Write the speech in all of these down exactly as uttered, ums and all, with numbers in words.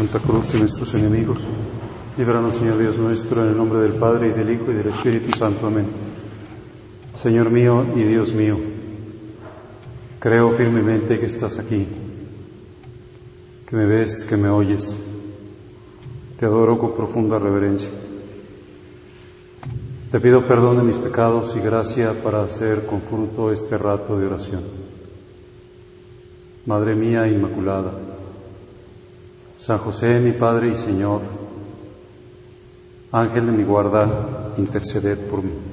Santa Cruz de nuestros enemigos. Líbranos, Señor Dios nuestro, en el nombre del Padre, y del Hijo, y del Espíritu Santo. Amén. Señor mío y Dios mío, creo firmemente que estás aquí, que me ves, que me oyes. Te adoro con profunda reverencia. Te pido perdón de mis pecados y gracia para hacer con fruto este rato de oración. Madre mía Inmaculada, San José, mi Padre y Señor, Ángel de mi guarda, interceded por mí.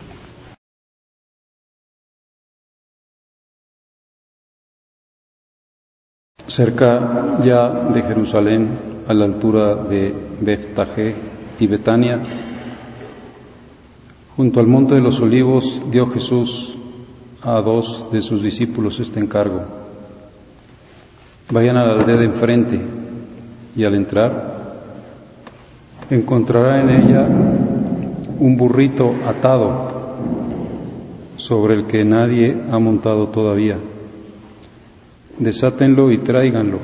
Cerca ya de Jerusalén, a la altura de Betfagé y Betania, junto al monte de los Olivos, dio Jesús a dos de sus discípulos este encargo: vayan a la aldea de enfrente, y al entrar encontrará en ella un burrito atado sobre el que nadie ha montado todavía. Desátenlo y tráiganlo.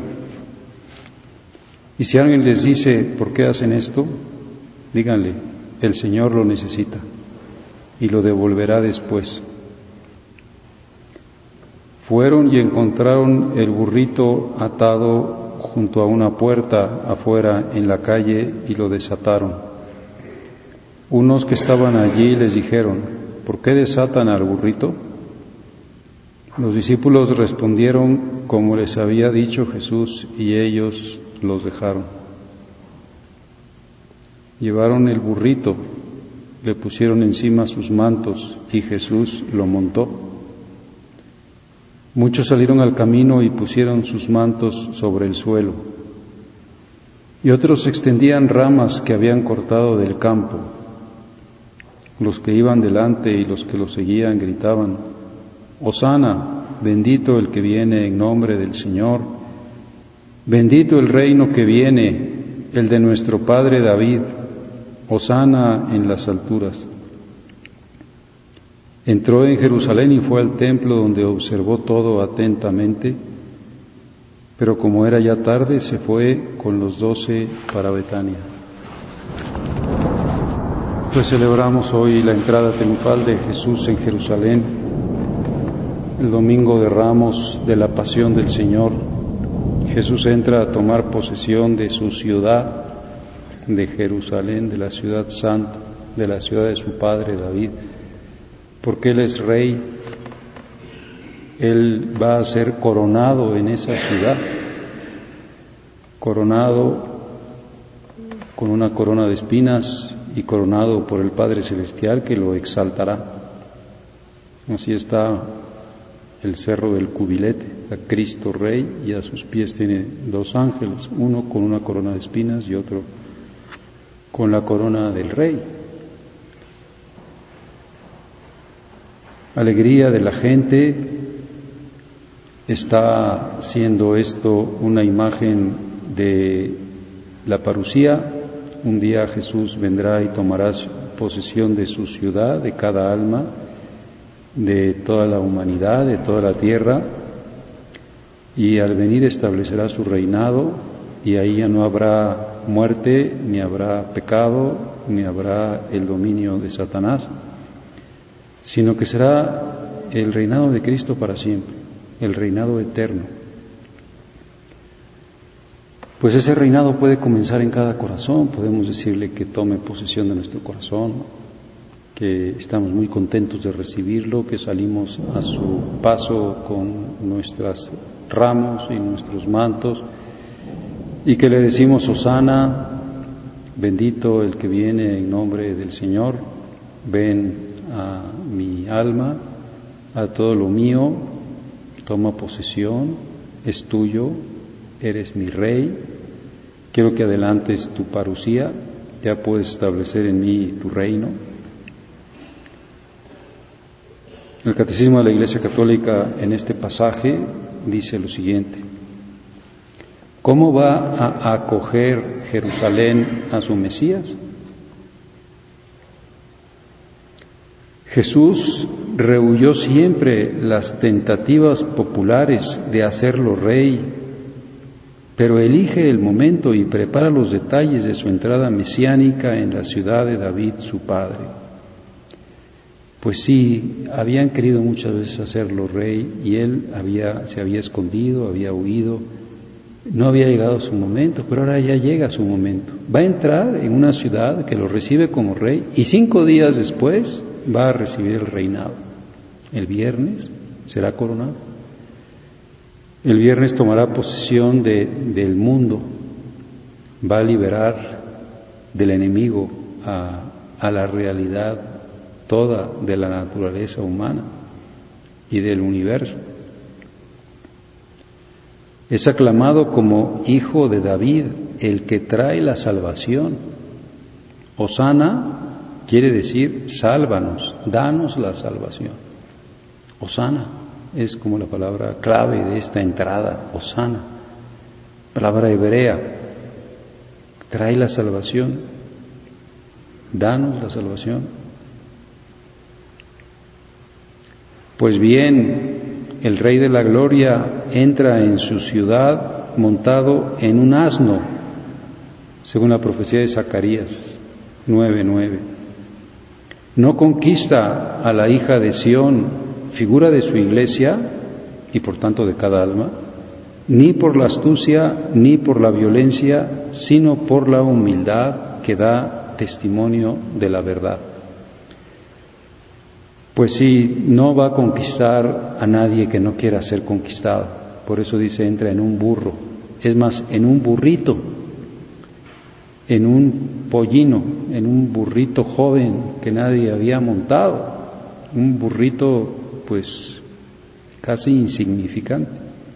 Y si alguien les dice: ¿por qué hacen esto?, díganle: el Señor lo necesita y lo devolverá después. Fueron y encontraron el burrito atado junto a una puerta afuera en la calle y lo desataron. Unos que estaban allí les dijeron: ¿por qué desatan al burrito? Los discípulos respondieron como les había dicho Jesús, y ellos los dejaron. Llevaron el burrito, le pusieron encima sus mantos y Jesús lo montó. Muchos salieron al camino y pusieron sus mantos sobre el suelo, y otros extendían ramas que habían cortado del campo. Los que iban delante y los que lo seguían gritaban: Hosana, bendito el que viene en nombre del Señor, bendito el reino que viene, el de nuestro padre David, Hosana en las alturas. Entró en Jerusalén y fue al templo, donde observó todo atentamente, pero como era ya tarde, se fue con los doce para Betania. Pues celebramos hoy la entrada triunfal de Jesús en Jerusalén, el domingo de Ramos de la Pasión del Señor. Jesús entra a tomar posesión de su ciudad, de Jerusalén, de la ciudad santa, de la ciudad de su padre David, porque Él es rey. Él va a ser coronado en esa ciudad, coronado con una corona de espinas y coronado por el Padre Celestial, que lo exaltará. Así está el cerro del cubilete, está Cristo Rey, y a sus pies tiene dos ángeles, uno con una corona de espinas y otro con la corona del Rey. Alegría de la gente. Está siendo esto una imagen de la parusía. Un día Jesús vendrá y tomará posesión de su ciudad, de cada alma, de toda la humanidad, de toda la tierra, y al venir establecerá su reinado, y ahí ya no habrá muerte, ni habrá pecado, ni habrá el dominio de Satanás, sino que será el reinado de Cristo para siempre, el reinado eterno. Pues ese reinado puede comenzar en cada corazón. Podemos decirle que tome posesión de nuestro corazón, que estamos muy contentos de recibirlo, que salimos a su paso con nuestros ramos y nuestros mantos, y que le decimos: Hosana, bendito el que viene en nombre del Señor, ven a mi alma, a todo lo mío, toma posesión, es tuyo, eres mi rey, quiero que adelantes tu parusía, ya puedes establecer en mí tu reino. El Catecismo de la Iglesia Católica en este pasaje dice lo siguiente: ¿cómo va a acoger Jerusalén a su Mesías? Jesús rehuyó siempre las tentativas populares de hacerlo rey, pero elige el momento y prepara los detalles de su entrada mesiánica en la ciudad de David, su padre. Pues sí, habían querido muchas veces hacerlo rey y él había, se había escondido, había huido, no había llegado su momento, pero ahora ya llega su momento. Va a entrar en una ciudad que lo recibe como rey y cinco días después va a recibir el reinado. El viernes será coronado. El viernes tomará posesión de, del mundo, va a liberar del enemigo a, a la realidad toda de la naturaleza humana y del universo. Es aclamado como hijo de David, el que trae la salvación. Hosana quiere decir sálvanos, danos la salvación. Hosana es como la palabra clave de esta entrada, Hosana, palabra hebrea, trae la salvación, danos la salvación. Pues bien, el Rey de la Gloria entra en su ciudad montado en un asno, según la profecía de Zacarías nueve nueve. No conquista a la hija de Sión, figura de su iglesia y por tanto de cada alma, ni por la astucia ni por la violencia, sino por la humildad que da testimonio de la verdad. Pues sí, no va a conquistar a nadie que no quiera ser conquistado. Por eso dice, entra en un burro. Es más, en un burrito, en un pollino, en un burrito joven que nadie había montado. Un burrito, pues, casi insignificante.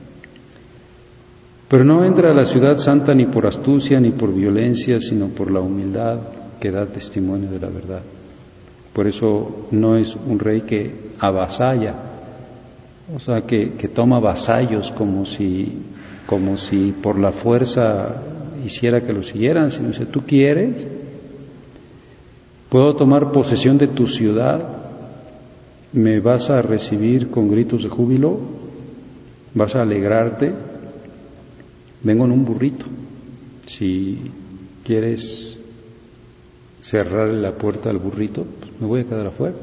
Pero no entra a la ciudad santa ni por astucia ni por violencia, sino por la humildad que da testimonio de la verdad. Por eso no es un rey que avasalla, o sea, que, que toma vasallos como si, como si por la fuerza hiciera que lo siguieran, sino dice, ¿tú quieres? ¿Puedo tomar posesión de tu ciudad? ¿Me vas a recibir con gritos de júbilo? ¿Vas a alegrarte? Vengo en un burrito. Si quieres cerrarle la puerta al burrito, pues me voy a quedar afuera.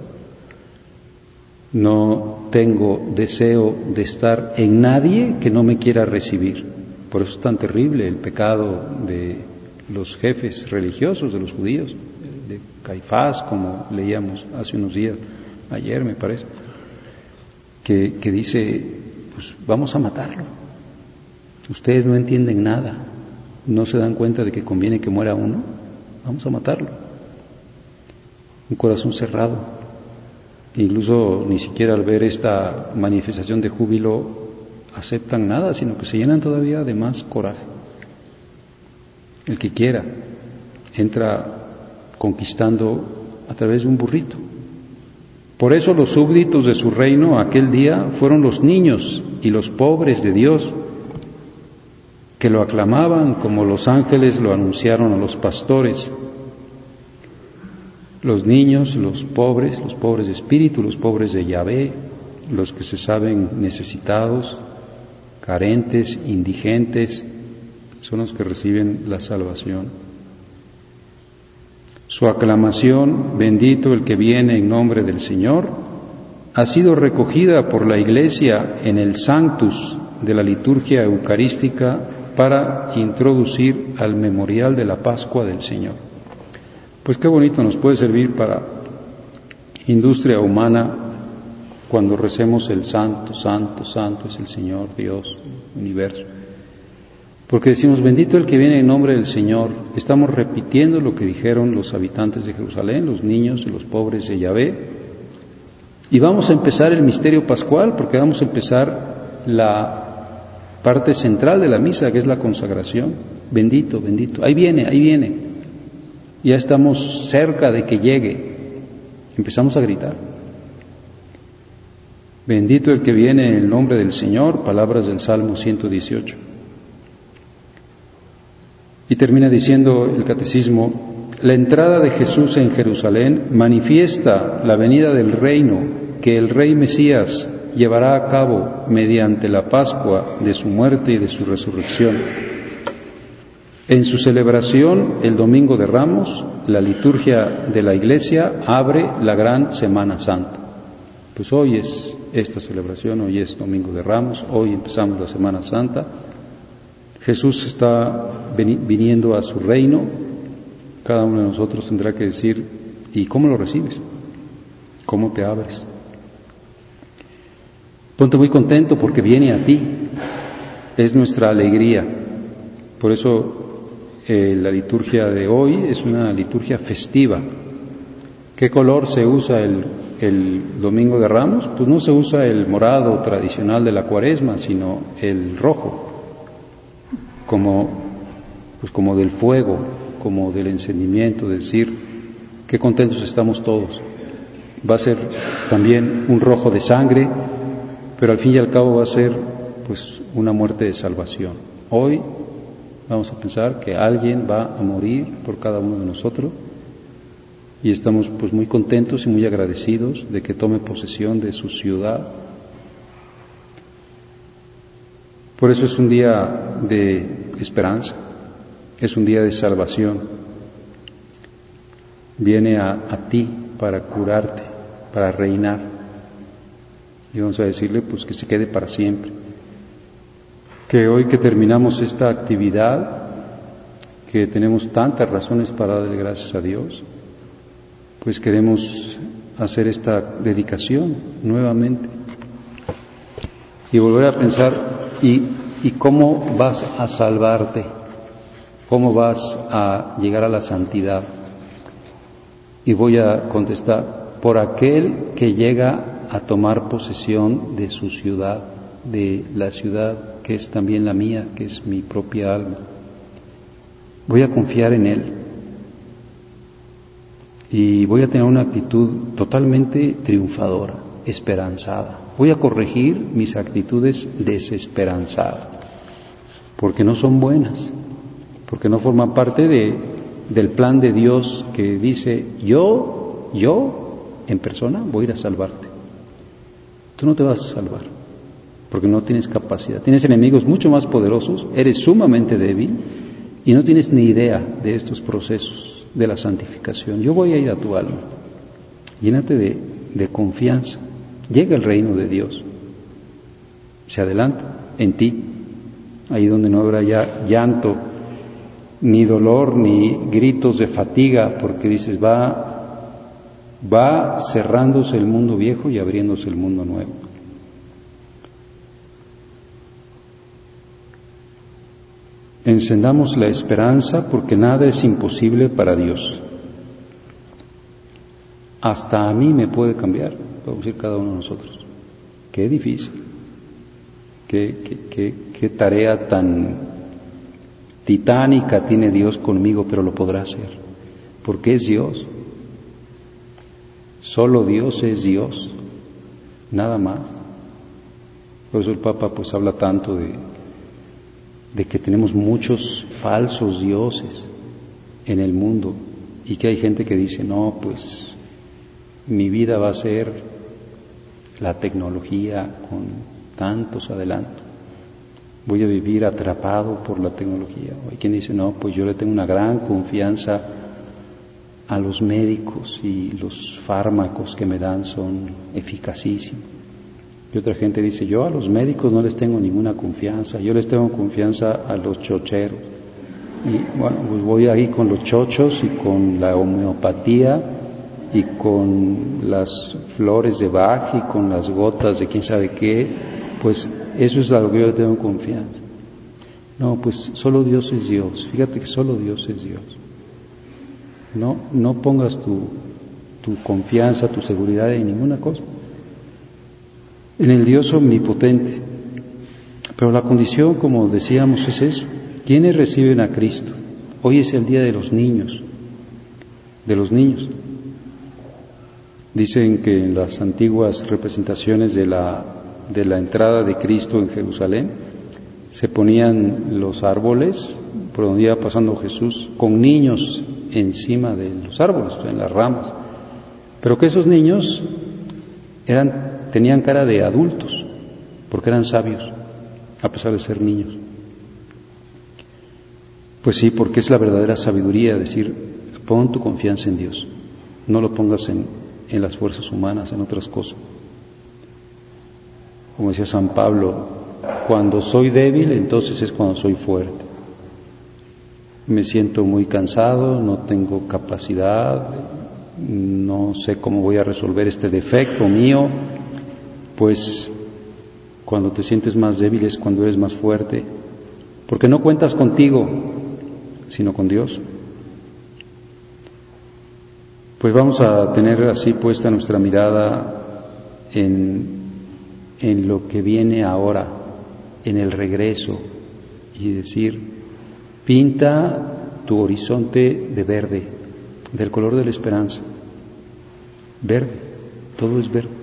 No tengo deseo de estar en nadie que no me quiera recibir. Por eso es tan terrible el pecado de los jefes religiosos de los judíos, de Caifás, como leíamos hace unos días, ayer me parece, que, que dice, pues vamos a matarlo. Ustedes no entienden nada, no se dan cuenta de que conviene que muera uno, vamos a matarlo. Un corazón cerrado, incluso ni siquiera al ver esta manifestación de júbilo aceptan nada, sino que se llenan todavía de más coraje. El que quiera entra conquistando a través de un burrito. Por eso los súbditos de su reino aquel día fueron los niños y los pobres de Dios, que lo aclamaban como los ángeles lo anunciaron a los pastores. Los niños, los pobres, los pobres de espíritu, los pobres de Yahvé, los que se saben necesitados, carentes, indigentes, son los que reciben la salvación. Su aclamación, bendito el que viene en nombre del Señor, ha sido recogida por la Iglesia en el Sanctus de la liturgia eucarística para introducir al memorial de la Pascua del Señor. Pues qué bonito nos puede servir para industria humana cuando recemos el Santo, Santo, Santo es el Señor, Dios, universo. Porque decimos, bendito el que viene en nombre del Señor. Estamos repitiendo lo que dijeron los habitantes de Jerusalén, los niños y los pobres de Yahvé. Y vamos a empezar el misterio pascual, porque vamos a empezar la parte central de la misa, que es la consagración. Bendito, bendito. Ahí viene, ahí viene. Ya estamos cerca de que llegue. Empezamos a gritar. Bendito el que viene en el nombre del Señor, palabras del Salmo ciento dieciocho. Y termina diciendo el catecismo, la entrada de Jesús en Jerusalén manifiesta la venida del reino que el Rey Mesías llevará a cabo mediante la Pascua de su muerte y de su resurrección. En su celebración, el Domingo de Ramos, la liturgia de la Iglesia abre la gran Semana Santa. Pues hoy es esta celebración, hoy es Domingo de Ramos, hoy empezamos la Semana Santa. Jesús está viniendo a su reino. Cada uno de nosotros tendrá que decir, ¿y cómo lo recibes? ¿Cómo te abres? Ponte muy contento porque viene a ti. Es nuestra alegría. Por eso eh, la liturgia de hoy es una liturgia festiva. ¿Qué color se usa el, el Domingo de Ramos? Pues no se usa el morado tradicional de la Cuaresma, sino el rojo, como, pues como del fuego, como del encendimiento, de decir, qué contentos estamos todos. Va a ser también un rojo de sangre, pero al fin y al cabo va a ser pues una muerte de salvación. Hoy vamos a pensar que alguien va a morir por cada uno de nosotros y estamos pues muy contentos y muy agradecidos de que tome posesión de su ciudad. Por eso es un día de esperanza, es un día de salvación. Viene a, a ti para curarte, para reinar. Y vamos a decirle pues que se quede para siempre. Que hoy que terminamos esta actividad, que tenemos tantas razones para darle gracias a Dios, pues queremos hacer esta dedicación nuevamente y volver a pensar y, y cómo vas a salvarte, cómo vas a llegar a la santidad. Y voy a contestar, por aquel que llega a tomar posesión de su ciudad, de la ciudad que es también la mía, que es mi propia alma. Voy a confiar en Él y voy a tener una actitud totalmente triunfadora, esperanzada. Voy a corregir mis actitudes desesperanzadas, porque no son buenas, porque no forman parte de, del plan de Dios que dice, yo, yo, en persona, voy a ir a salvarte. Tú no te vas a salvar, porque no tienes capacidad. Tienes enemigos mucho más poderosos, eres sumamente débil y no tienes ni idea de estos procesos de la santificación. Yo voy a ir a tu alma. Llénate de, de confianza. Llega el reino de Dios. Se adelanta en ti, ahí donde no habrá ya llanto, ni dolor, ni gritos de fatiga, porque dices, va, va cerrándose el mundo viejo y abriéndose el mundo nuevo. Encendamos la esperanza porque nada es imposible para Dios. Hasta a mí me puede cambiar, podemos decir cada uno de nosotros. Qué difícil, qué, qué, qué, qué tarea tan titánica tiene Dios conmigo, pero lo podrá hacer, porque es Dios. Solo Dios es Dios, nada más. Por eso el Papa pues habla tanto de de que tenemos muchos falsos dioses en el mundo y que hay gente que dice, no, pues mi vida va a ser la tecnología con tantos adelantos, voy a vivir atrapado por la tecnología. Hay quien dice, no, pues yo le tengo una gran confianza a los médicos y los fármacos que me dan son eficacísimos. Y otra gente dice, yo a los médicos no les tengo ninguna confianza, yo les tengo confianza a los chocheros. Y bueno, pues voy ahí con los chochos y con la homeopatía y con las flores de Bach y con las gotas de quién sabe qué, pues eso es a lo que yo tengo confianza. No, pues solo Dios es Dios, fíjate que solo Dios es Dios. No, no pongas tu, tu confianza, tu seguridad en ninguna cosa. En el Dios omnipotente. Pero la condición, como decíamos, es eso. ¿Quiénes reciben a Cristo? Hoy es el día de los niños, de los niños. Dicen que en las antiguas representaciones de la, de la entrada de Cristo en Jerusalén, se ponían los árboles, por donde iba pasando Jesús, con niños encima de los árboles, en las ramas. Pero que esos niños eran tenían cara de adultos, porque eran sabios, a pesar de ser niños. Pues sí, porque es la verdadera sabiduría decir, pon tu confianza en Dios, no lo pongas en, en las fuerzas humanas, en otras cosas. Como decía San Pablo, cuando soy débil, entonces es cuando soy fuerte. Me siento muy cansado, no tengo capacidad, no sé cómo voy a resolver este defecto mío, pues cuando te sientes más débil es cuando eres más fuerte, porque no cuentas contigo, sino con Dios. Pues vamos a tener así puesta nuestra mirada en, en lo que viene ahora, en el regreso, y decir, pinta tu horizonte de verde, del color de la esperanza. Verde, todo es verde.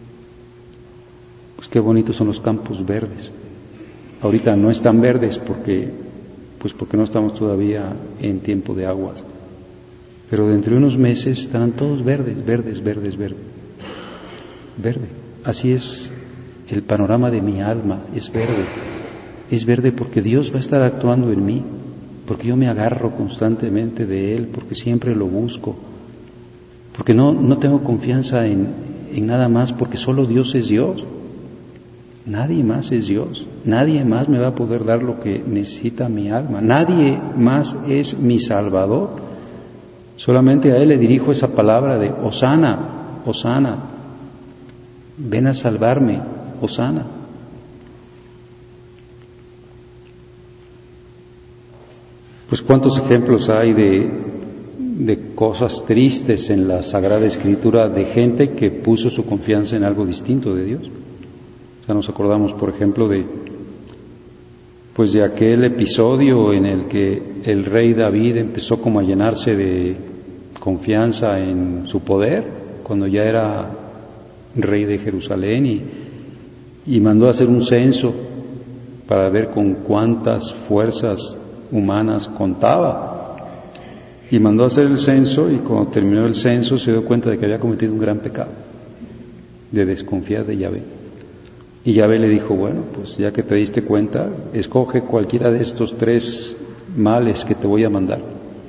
Pues qué bonitos son los campos verdes. Ahorita no están verdes porque, pues porque no estamos todavía en tiempo de aguas. Pero dentro de unos meses estarán todos verdes, verdes, verdes, verdes. Verde. Así es el panorama de mi alma, es verde. Es verde porque Dios va a estar actuando en mí, porque yo me agarro constantemente de Él, porque siempre lo busco, porque no, no tengo confianza en, en nada más, porque solo Dios es Dios. Nadie más es Dios, nadie más me va a poder dar lo que necesita mi alma, nadie más es mi Salvador. Solamente a Él le dirijo esa palabra de Hosana, Hosana, ven a salvarme, Hosana. Pues cuántos ejemplos hay de, de cosas tristes en la Sagrada Escritura de gente que puso su confianza en algo distinto de Dios. O sea, nos acordamos, por ejemplo, de pues de aquel episodio en el que el rey David empezó como a llenarse de confianza en su poder, cuando ya era rey de Jerusalén, y, y mandó a hacer un censo para ver con cuántas fuerzas humanas contaba, y mandó a hacer el censo, y cuando terminó el censo se dio cuenta de que había cometido un gran pecado de desconfiar de Yahvé. Y Yahvé le dijo, bueno, pues ya que te diste cuenta, escoge cualquiera de estos tres males que te voy a mandar.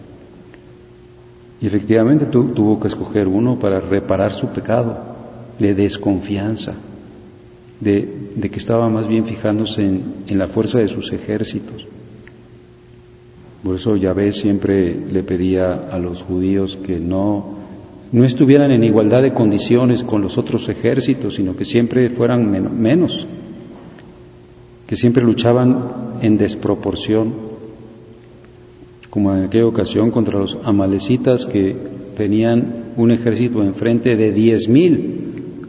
Y efectivamente tu, tuvo que escoger uno para reparar su pecado de desconfianza, de, de que estaba más bien fijándose en, en la fuerza de sus ejércitos. Por eso Yahvé siempre le pedía a los judíos que no, no estuvieran en igualdad de condiciones con los otros ejércitos, sino que siempre fueran men- menos, que siempre luchaban en desproporción, como en aquella ocasión contra los amalecitas, que tenían un ejército enfrente de diez mil,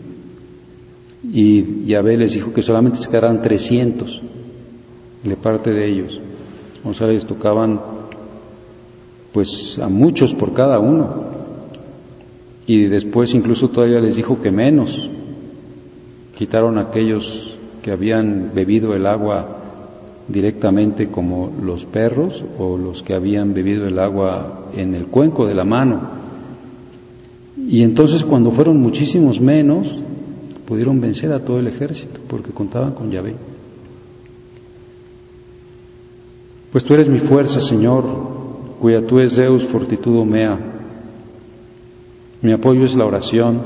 y Yahvé les dijo que solamente se quedaran trescientos de parte de ellos. O sea, les tocaban pues a muchos por cada uno, y después incluso todavía les dijo que menos. Quitaron a aquellos que habían bebido el agua directamente, como los perros, o los que habían bebido el agua en el cuenco de la mano. Y entonces, cuando fueron muchísimos menos, pudieron vencer a todo el ejército porque contaban con Yahvé. Pues tú eres mi fuerza, Señor, cuya tú es Deus fortitudo mea. Mi apoyo es la oración,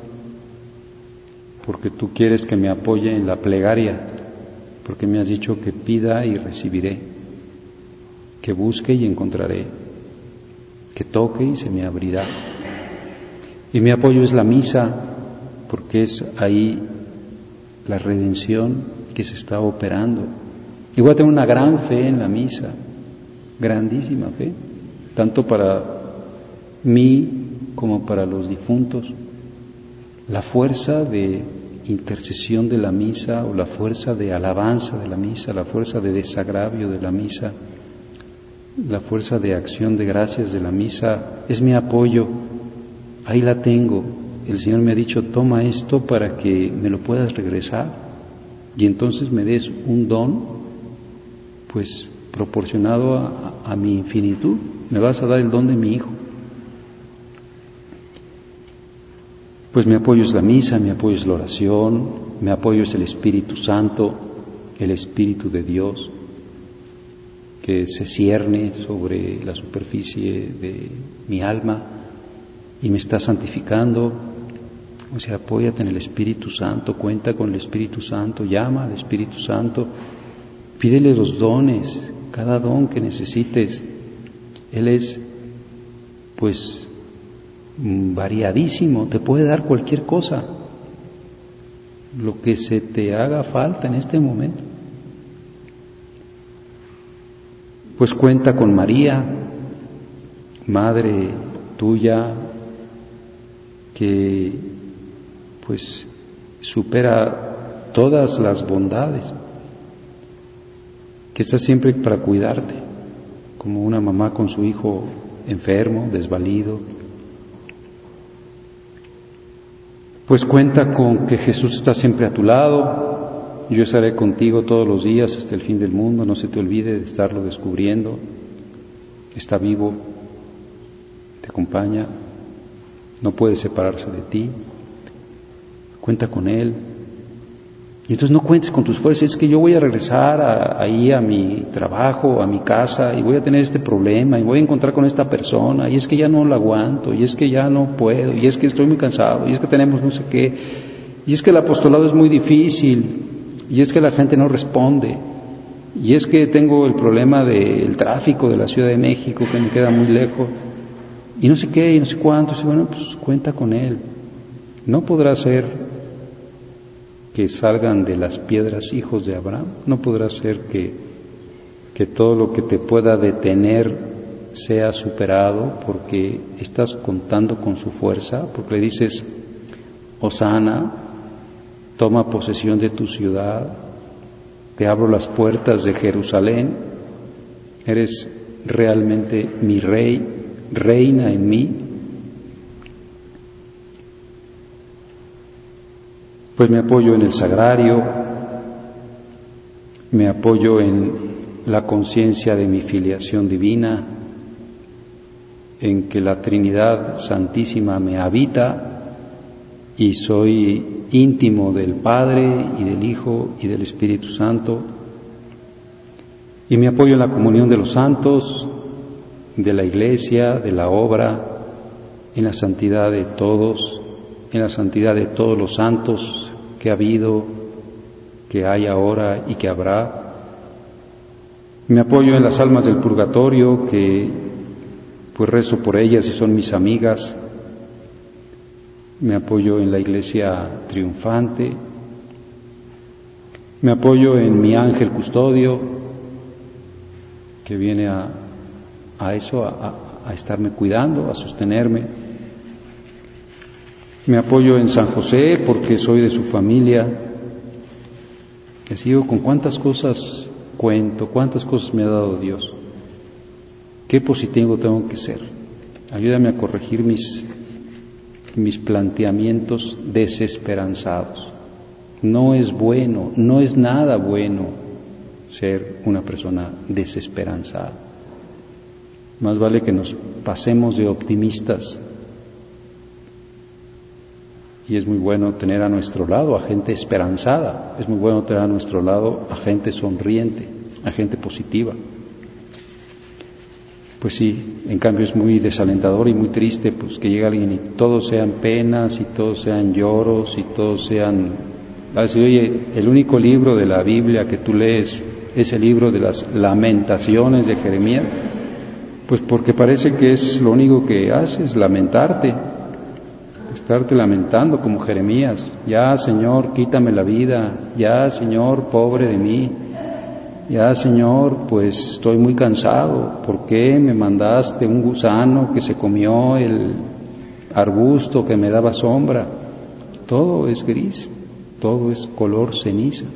porque tú quieres que me apoye en la plegaria, porque me has dicho que pida y recibiré, que busque y encontraré, que toque y se me abrirá. Y mi apoyo es la misa, porque es ahí la redención que se está operando. Y voy a tener una gran fe en la misa, grandísima fe, tanto para mí como para los difuntos. La fuerza de intercesión de la misa, o la fuerza de alabanza de la misa, la fuerza de desagravio de la misa, la fuerza de acción de gracias de la misa, es mi apoyo. Ahí la tengo. El Señor me ha dicho, toma esto para que me lo puedas regresar, y entonces me des un don pues proporcionado a, a mi infinitud. Me vas a dar el don de mi Hijo. Pues mi apoyo es la misa, mi apoyo es la oración, mi apoyo es el Espíritu Santo, el Espíritu de Dios, que se cierne sobre la superficie de mi alma y me está santificando. O sea, apóyate en el Espíritu Santo, cuenta con el Espíritu Santo, llama al Espíritu Santo, pídele los dones, cada don que necesites. Él es, pues, variadísimo, te puede dar cualquier cosa, lo que se te haga falta en este momento. Pues cuenta con María, madre tuya, que pues supera todas las bondades, que está siempre para cuidarte, como una mamá con su hijo enfermo, desvalido. Pues cuenta con que Jesús está siempre a tu lado. Yo estaré contigo todos los días hasta el fin del mundo, no se te olvide de estarlo descubriendo. Está vivo, te acompaña, no puede separarse de ti. Cuenta con Él. Y entonces no cuentes con tus fuerzas, es que yo voy a regresar a, ahí a mi trabajo, a mi casa, y voy a tener este problema, y voy a encontrar con esta persona, y es que ya no lo aguanto, y es que ya no puedo, y es que estoy muy cansado, y es que tenemos no sé qué, y es que el apostolado es muy difícil, y es que la gente no responde, y es que tengo el problema del tráfico de la Ciudad de México que me queda muy lejos, y no sé qué, y no sé cuánto. Y bueno, pues cuenta con Él. No podrá ser que salgan de las piedras hijos de Abraham, no podrá ser que, que todo lo que te pueda detener sea superado porque estás contando con su fuerza, porque le dices, Hosana, toma posesión de tu ciudad, te abro las puertas de Jerusalén, eres realmente mi rey, reina en mí. Pues me apoyo en el sagrario, me apoyo en la conciencia de mi filiación divina, en que la Trinidad Santísima me habita y soy íntimo del Padre y del Hijo y del Espíritu Santo. Y me apoyo en la comunión de los santos, de la Iglesia, de la obra, en la santidad de todos, en la santidad de todos los santos que ha habido, que hay ahora y que habrá. Me apoyo en las almas del purgatorio, que pues rezo por ellas y son mis amigas. Me apoyo en la Iglesia triunfante. Me apoyo en mi ángel custodio, que viene a, a eso, a, a estarme cuidando, a sostenerme. Me apoyo en San José porque soy de su familia. Les digo, con cuántas cosas cuento, cuántas cosas me ha dado Dios. ¿Qué positivo tengo que ser? Ayúdame a corregir mis, mis planteamientos desesperanzados. No es bueno, no es nada bueno ser una persona desesperanzada. Más vale que nos pasemos de optimistas. Y es muy bueno tener a nuestro lado a gente esperanzada, es muy bueno tener a nuestro lado a gente sonriente, a gente positiva. Pues sí, en cambio es muy desalentador y muy triste pues que llegue alguien y todos sean penas y todos sean lloros y todos sean... A decir, oye, el único libro de la Biblia que tú lees es el libro de las lamentaciones de Jeremías, pues porque parece que es lo único que haces, lamentarte. Estarte lamentando como Jeremías, ya Señor, quítame la vida, ya Señor, pobre de mí, ya Señor, pues estoy muy cansado, ¿por qué me mandaste un gusano que se comió el arbusto que me daba sombra? Todo es gris, todo es color ceniza.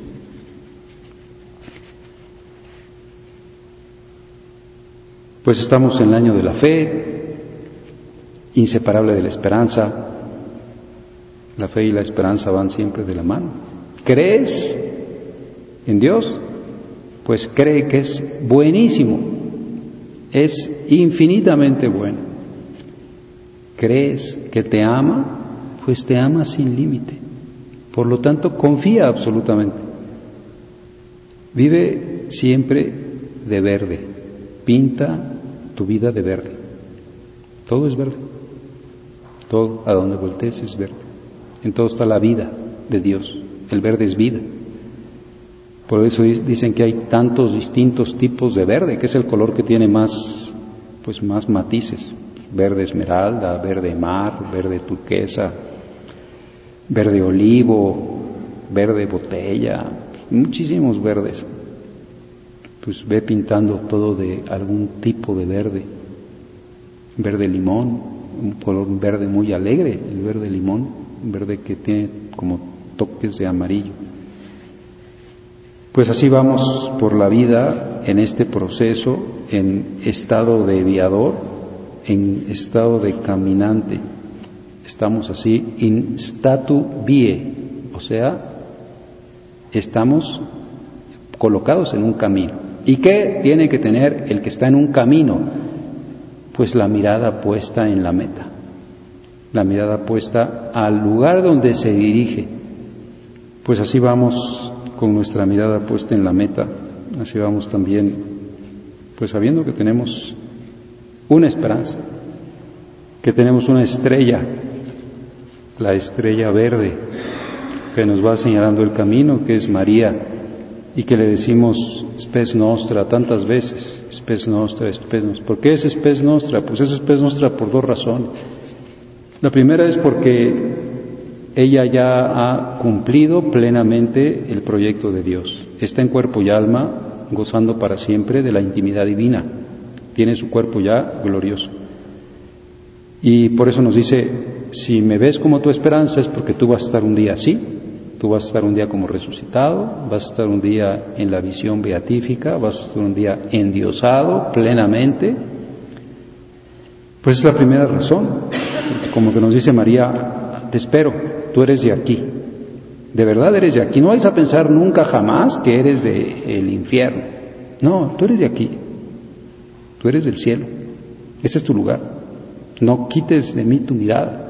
Pues estamos en el año de la fe, inseparable de la esperanza. La fe y la esperanza van siempre de la mano. ¿Crees en Dios? Pues cree que es buenísimo, es infinitamente bueno. ¿Crees que te ama? Pues te ama sin límite. Por lo tanto, confía absolutamente. Vive siempre de verde. pinta tu vida de verde. Todo es verde. Todo, a donde voltees, es verde. En todo está la vida de Dios. El verde es vida. Por eso dicen que hay tantos distintos tipos de verde, que es el color que tiene más, pues más matices. Verde esmeralda, verde mar, verde turquesa, verde olivo, verde botella, muchísimos verdes. Pues ve pintando todo de algún tipo de verde. Verde limón, un color verde muy alegre, el verde limón, un verde que tiene como toques de amarillo. Pues así vamos por la vida en este proceso, en estado de viador, en estado de caminante. Estamos así, in statu vie, o sea, estamos colocados en un camino. ¿Y qué tiene que tener el que está en un camino? Pues la mirada puesta en la meta, la mirada puesta al lugar donde se dirige. Pues así vamos con nuestra mirada puesta en la meta, así vamos también, pues sabiendo que tenemos una esperanza, que tenemos una estrella, la estrella verde, que nos va señalando el camino, que es María, y que le decimos spes nostra tantas veces, spes nostra, spes nostra. ¿Por qué es spes nostra? Pues es spes nostra por dos razones. La primera es porque ella ya ha cumplido plenamente el proyecto de Dios. Está en cuerpo y alma, gozando para siempre de la intimidad divina. Tiene su cuerpo ya glorioso. Y por eso nos dice, si me ves como tu esperanza es porque tú vas a estar un día así, tú vas a estar un día como resucitado, vas a estar un día en la visión beatífica, vas a estar un día endiosado plenamente. Pues es la primera razón, porque como que nos dice María, te espero, tú eres de aquí, de verdad eres de aquí, no vais a pensar nunca jamás que eres del infierno, no, tú eres de aquí, tú eres del cielo, ese es tu lugar, no quites de mí tu mirada.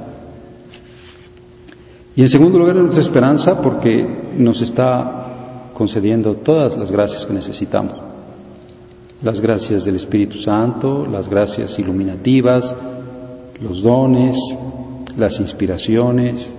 Y en segundo lugar es nuestra esperanza porque nos está concediendo todas las gracias que necesitamos. Las gracias del Espíritu Santo, las gracias iluminativas, los dones, las inspiraciones,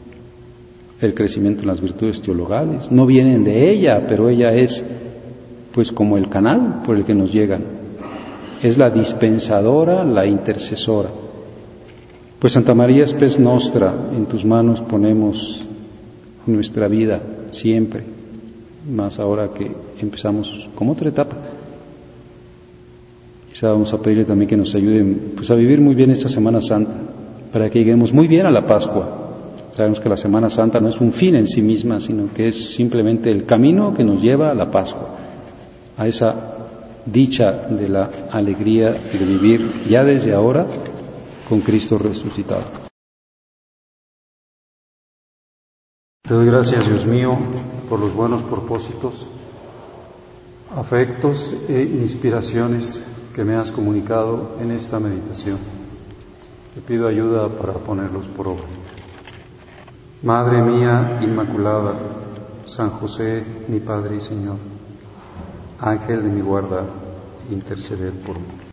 el crecimiento en las virtudes teologales. No vienen de ella, pero ella es pues como el canal por el que nos llegan. Es la dispensadora, la intercesora. Pues Santa María Spes Nostra, en tus manos ponemos nuestra vida siempre, más ahora que empezamos como otra etapa. Quizá vamos a pedirle también que nos ayuden pues, a vivir muy bien esta Semana Santa, para que lleguemos muy bien a la Pascua. Sabemos que la Semana Santa no es un fin en sí misma, sino que es simplemente el camino que nos lleva a la Pascua, a esa dicha de la alegría de vivir ya desde ahora con Cristo resucitado. Te doy gracias, Dios mío, por los buenos propósitos, afectos e inspiraciones que me has comunicado en esta meditación. Te pido ayuda para ponerlos por obra. Madre mía Inmaculada, San José, mi Padre y Señor, Ángel de mi guarda, interceded por mí.